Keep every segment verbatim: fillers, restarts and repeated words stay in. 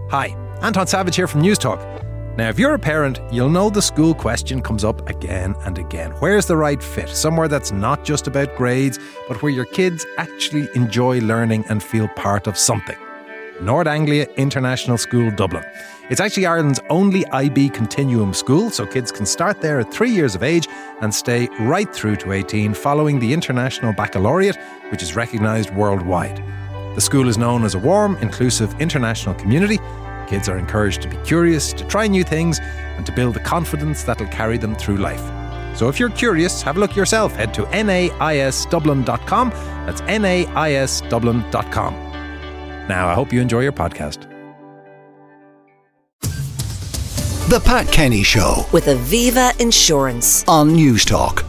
Hi, Anton Savage here from News Talk. Now, if you're a parent, you'll know the school question comes up again and again. Where's the right fit? Somewhere that's not just about grades, but where your kids actually enjoy learning and feel part of something. Nord Anglia International School, Dublin. It's actually Ireland's only I B continuum school, so kids can start there at three years of age and stay right through to eighteen following the International Baccalaureate, which is recognised worldwide. The school is known as a warm, inclusive international community. Kids are encouraged to be curious, to try new things, and to build the confidence that'll carry them through life. So if you're curious, have a look yourself. Head to N A I S dublin dot com. That's N A I S dublin dot com. Now, I hope you enjoy your podcast. The Pat Kenny Show with Aviva Insurance on News Talk.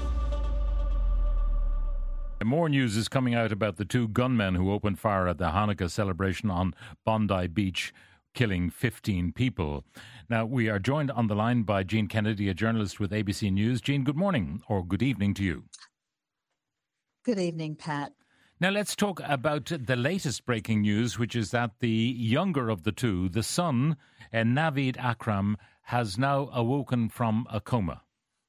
More news is coming out about the two gunmen who opened fire at the Hanukkah celebration on Bondi Beach, killing fifteen people. Now, we are joined on the line by Jean Kennedy, a journalist with A B C News. Jean, good morning or good evening to you. Good evening, Pat. Now, let's talk about the latest breaking news, which is that the younger of the two, the son, uh, Naveed Akram, has now awoken from a coma.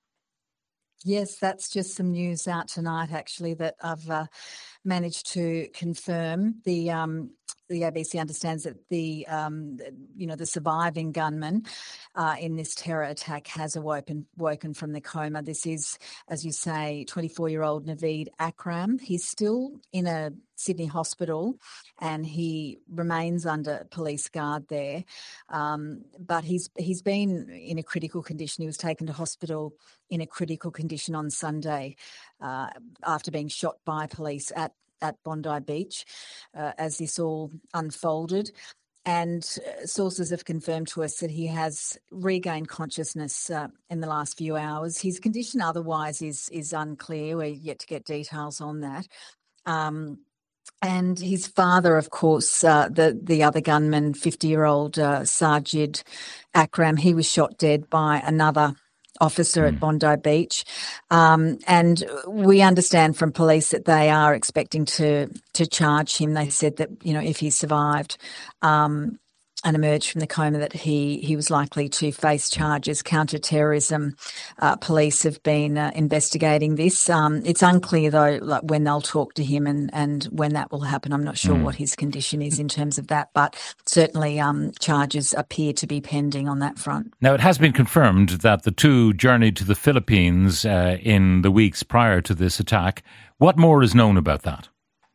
Yes, that's just some news out tonight, actually, that I've uh, managed to confirm. The um, the A B C understands that the um, you know the surviving gunman uh, in this terror attack has awoken woken from the coma. This is, as you say, twenty-four-year-old Naveed Akram. He's still in a Sydney hospital and he remains under police guard there. Um, but he's he's been in a critical condition. He was taken to hospital in a critical condition on Sunday uh, after being shot by police at, at Bondi Beach uh, as this all unfolded. And sources have confirmed to us that he has regained consciousness uh, in the last few hours. His condition otherwise is, is unclear. We're yet to get details on that. Um, And his father, of course, uh, the, the other gunman, fifty-year-old uh, Sajid Akram, he was shot dead by another officer mm. at Bondi Beach. Um, and we understand from police that they are expecting to to charge him. They said that, you know, if he survived um, and emerged from the coma, that he, he was likely to face charges. Counter-terrorism uh, police have been uh, investigating this. Um, it's unclear, though, like when they'll talk to him and, and when that will happen. I'm not sure mm. what his condition is in terms of that, but certainly um, charges appear to be pending on that front. Now, it has been confirmed that the two journeyed to the Philippines uh, in the weeks prior to this attack. What more is known about that?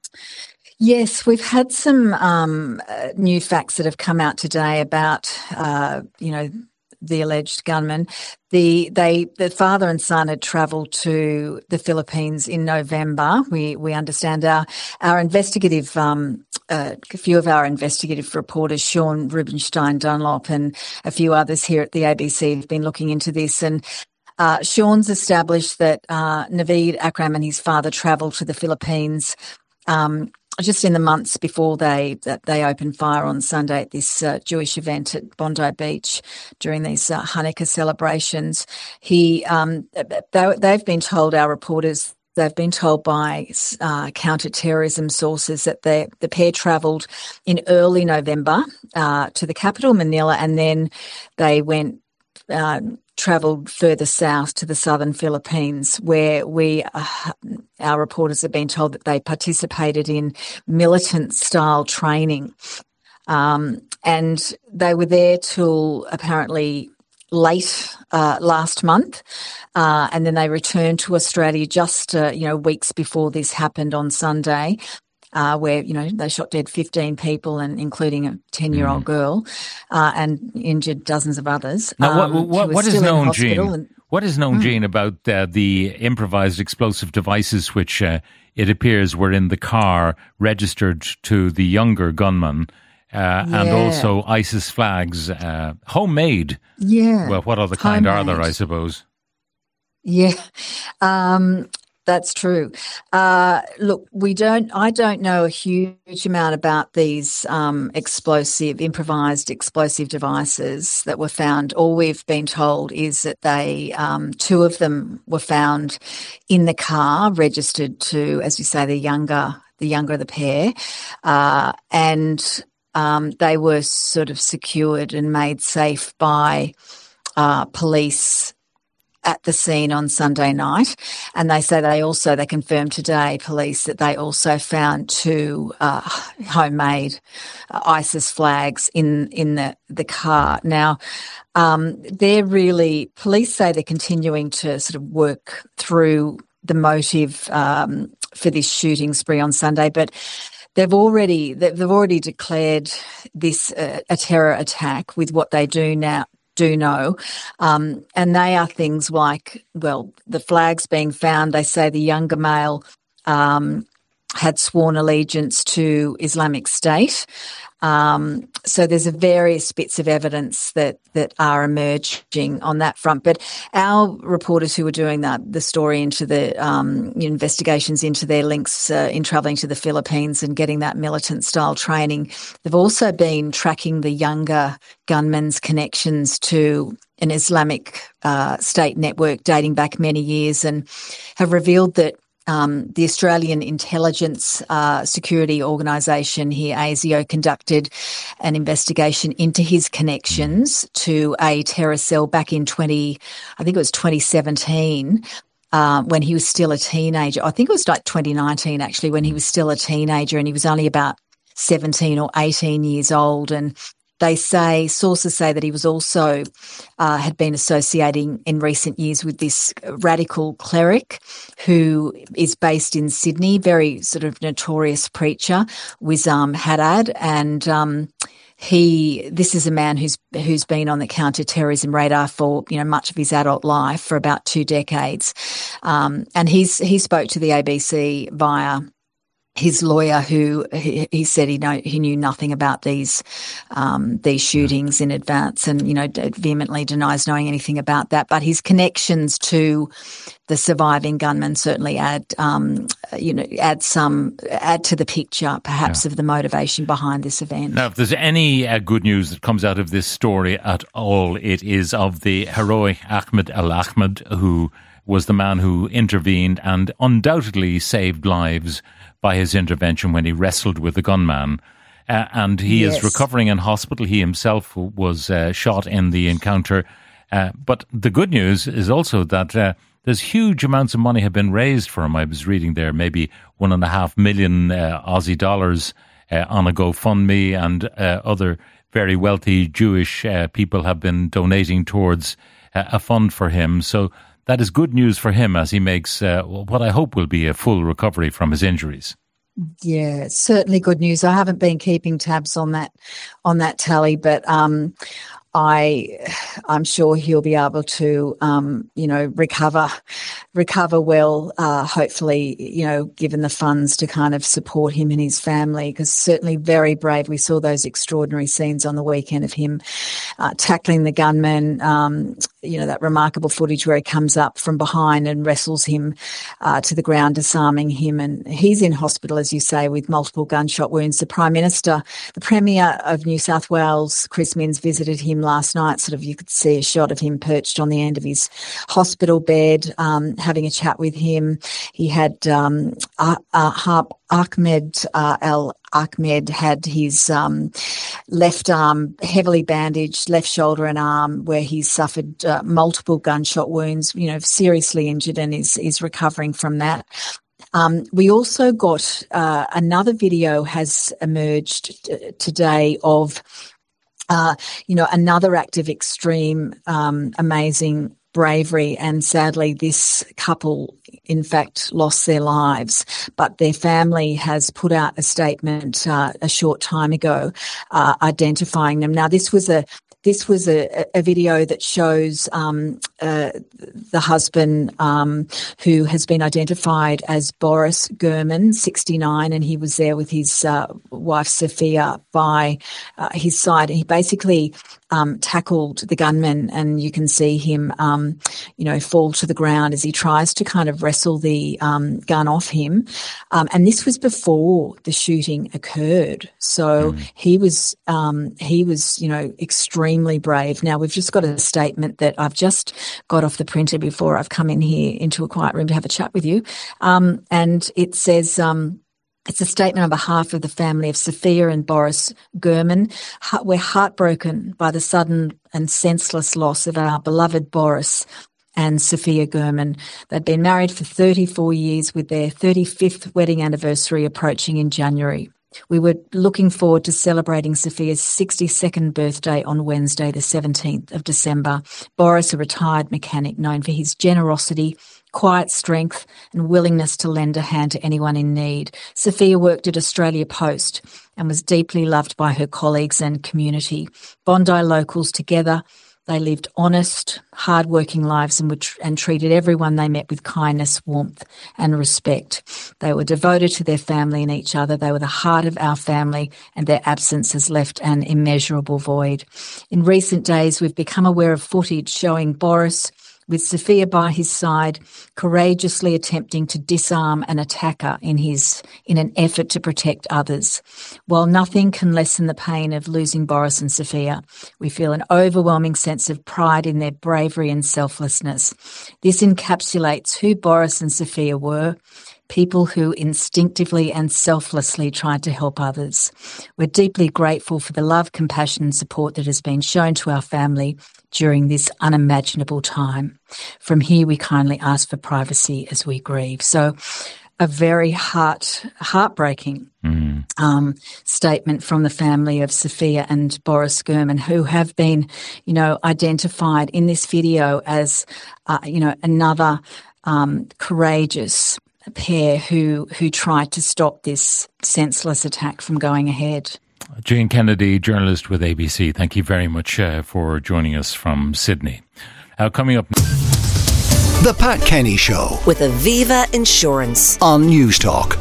Yes, we've had some um, uh, new facts that have come out today about, uh, you know, the alleged gunman. The they the father and son had travelled to the Philippines in November. We we understand our our investigative um, uh, a few of our investigative reporters, Sean Rubenstein Dunlop, and a few others here at the A B C have been looking into this. And uh, Sean's established that uh, Naveed Akram and his father travelled to the Philippines Um, just in the months before they that they opened fire on Sunday at this uh, Jewish event at Bondi Beach during these uh, Hanukkah celebrations. He, um, they, they've been told, our reporters, they've been told by uh, counter-terrorism sources that they, the pair travelled in early November uh, to the capital, Manila, and then they went uh, travelled further south to the southern Philippines, where we, uh, our reporters have been told that they participated in militant-style training. Um, and they were there till apparently late uh, last month, uh, and then they returned to Australia just, uh, you know, weeks before this happened on Sunday. Uh, where, you know, they shot dead fifteen people, and including a ten-year-old mm. girl, uh, and injured dozens of others. Now, what, um, what, what is known, Jean? And, what is known, mm. Jean, about uh, the improvised explosive devices which uh, it appears were in the car registered to the younger gunman, uh, yeah. and also ISIS flags, uh, homemade? Yeah. Well, what other kind homemade. are there, I suppose? Yeah. Um, That's true. Uh, look, we don't. I don't know a huge amount about these um, explosive, improvised explosive devices that were found. All we've been told is that they, um, two of them, were found in the car, registered to, as you say, the younger, the younger of the pair, uh, and um, they were sort of secured and made safe by uh, police at the scene on Sunday night. And they say they also, they confirmed today, police, that they also found two uh, homemade uh, ISIS flags in, in the, the car. Now, um, they're really, police say they're continuing to sort of work through the motive um, for this shooting spree on Sunday, but they've already, they've already declared this uh, a terror attack with what they do now. do know. Um, and they are things like, well, the flags being found, they say the younger male um, had sworn allegiance to Islamic State. Um, so there's a various bits of evidence that that are emerging on that front. But our reporters who were doing that, the story into the um, investigations into their links uh, in travelling to the Philippines and getting that militant style training, they've also been tracking the younger gunmen's connections to an Islamic uh, State network dating back many years, and have revealed that Um, the Australian Intelligence uh, Security Organisation here, A S I O, conducted an investigation into his connections to a terror cell back in twenty, I think it was twenty seventeen, uh, when he was still a teenager. I think it was like twenty nineteen actually, when he was still a teenager, and he was only about seventeen or eighteen years old. And they say, sources say that he was also uh, had been associating in recent years with this radical cleric who is based in Sydney, very sort of notorious preacher, Wissam Haddad. And um, he, this is a man who's who's been on the counter-terrorism radar for, you know, much of his adult life, for about two decades. Um, and he's he spoke to the A B C via his lawyer, who he, he said he know he knew nothing about these um, these shootings in advance, and you know vehemently denies knowing anything about that. But his connections to the surviving gunman certainly add um, you know add some add to the picture, perhaps, yeah. of the motivation behind this event. Now, if there's any uh, good news that comes out of this story at all, it is of the heroic Ahmed Al Ahmed, who was the man who intervened and undoubtedly saved lives by his intervention when he wrestled with the gunman. Uh, and he yes. is recovering in hospital. He himself was uh, shot in the encounter. Uh, but the good news is also that uh, there's huge amounts of money have been raised for him. I was reading there maybe one and a half million uh, Aussie dollars uh, on a GoFundMe, and uh, other very wealthy Jewish uh, people have been donating towards uh, a fund for him. So that is good news for him as he makes uh, what I hope will be a full recovery from his injuries. Yeah, it's certainly good news. I haven't been keeping tabs on that on that tally, but um, I, I'm sure he'll be able to, um, you know, recover, recover well. Uh, hopefully, you know, given the funds to kind of support him and his family, because certainly very brave. We saw those extraordinary scenes on the weekend of him uh, tackling the gunman. Um, you know, that remarkable footage where he comes up from behind and wrestles him uh, to the ground, disarming him. And he's in hospital, as you say, with multiple gunshot wounds. The Prime Minister, the Premier of New South Wales, Chris Minns, visited him last night. Sort of, you could see a shot of him perched on the end of his hospital bed, um, having a chat with him. He had um, uh, uh, Ahmed uh, Al Ahmed had his um, left arm heavily bandaged, left shoulder and arm, where he's suffered uh, multiple gunshot wounds, you know, seriously injured, and is, is recovering from that. Um, we also got uh, another video has emerged t- today of, uh, you know, another act of extreme, um, amazing bravery, and sadly this couple in fact lost their lives, but their family has put out a statement uh, a short time ago uh, identifying them. Now this was a This was a, a video that shows um, uh, the husband um, who has been identified as Boris Gurman, sixty-nine, and he was there with his uh, wife Sophia by uh, his side. And he basically um, tackled the gunman, and you can see him, um, you know, fall to the ground as he tries to kind of wrestle the um, gun off him. Um, and this was before the shooting occurred, so mm. he was um, he was, you know, extremely brave. Now, we've just got a statement that I've just got off the printer before I've come in here into a quiet room to have a chat with you. Um, and it says, um, It's a statement on behalf of the family of Sophia and Boris Gurman. We're heartbroken by the sudden and senseless loss of our beloved Boris and Sophia Gurman. They'd been married for thirty-four years with their thirty-fifth wedding anniversary approaching in January. We were looking forward to celebrating Sophia's sixty-second birthday on Wednesday, the seventeenth of December. Boris, a retired mechanic known for his generosity, quiet strength and willingness to lend a hand to anyone in need. Sophia worked at Australia Post and was deeply loved by her colleagues and community. Bondi locals together, they lived honest, hard-working lives and, would, and treated everyone they met with kindness, warmth and respect. They were devoted to their family and each other. They were the heart of our family, and their absence has left an immeasurable void. In recent days, we've become aware of footage showing Boris, with Sophia by his side, courageously attempting to disarm an attacker in his in an effort to protect others. While nothing can lessen the pain of losing Boris and Sophia, we feel an overwhelming sense of pride in their bravery and selflessness. This encapsulates who Boris and Sophia were, people who instinctively and selflessly tried to help others. We're deeply grateful for the love, compassion and support that has been shown to our family during this unimaginable time. From here, we kindly ask for privacy as we grieve. So a very heart heartbreaking mm. um, statement from the family of Sophia and Boris Gurman, who have been, you know, identified in this video as, uh, you know, another um, courageous pair who who tried to stop this senseless attack from going ahead. Jane Kennedy, journalist with A B C, thank you very much uh, for joining us from Sydney. Uh, coming up... The Pat Kenny Show with Aviva Insurance on News Talk.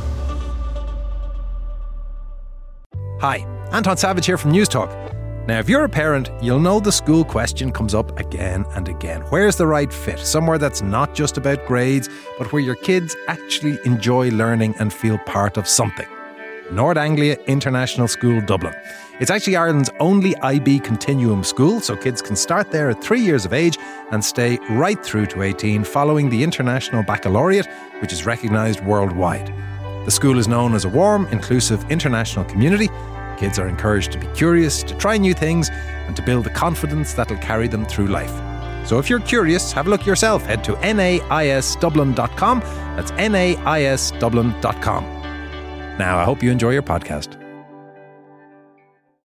Hi, Anton Savage here from News Talk. Now, if you're a parent, you'll know the school question comes up again and again. Where's the right fit? Somewhere that's not just about grades, but where your kids actually enjoy learning and feel part of something. Nord Anglia International School, Dublin. It's actually Ireland's only I B continuum school, so kids can start there at three years of age and stay right through to eighteen following the International Baccalaureate, which is recognised worldwide. The school is known as a warm, inclusive international community. Kids are encouraged to be curious, to try new things, and to build the confidence that'll carry them through life. So if you're curious, have a look yourself. Head to N A I S Dublin dot com. That's N A I S Dublin dot com. Now, I hope you enjoy your podcast.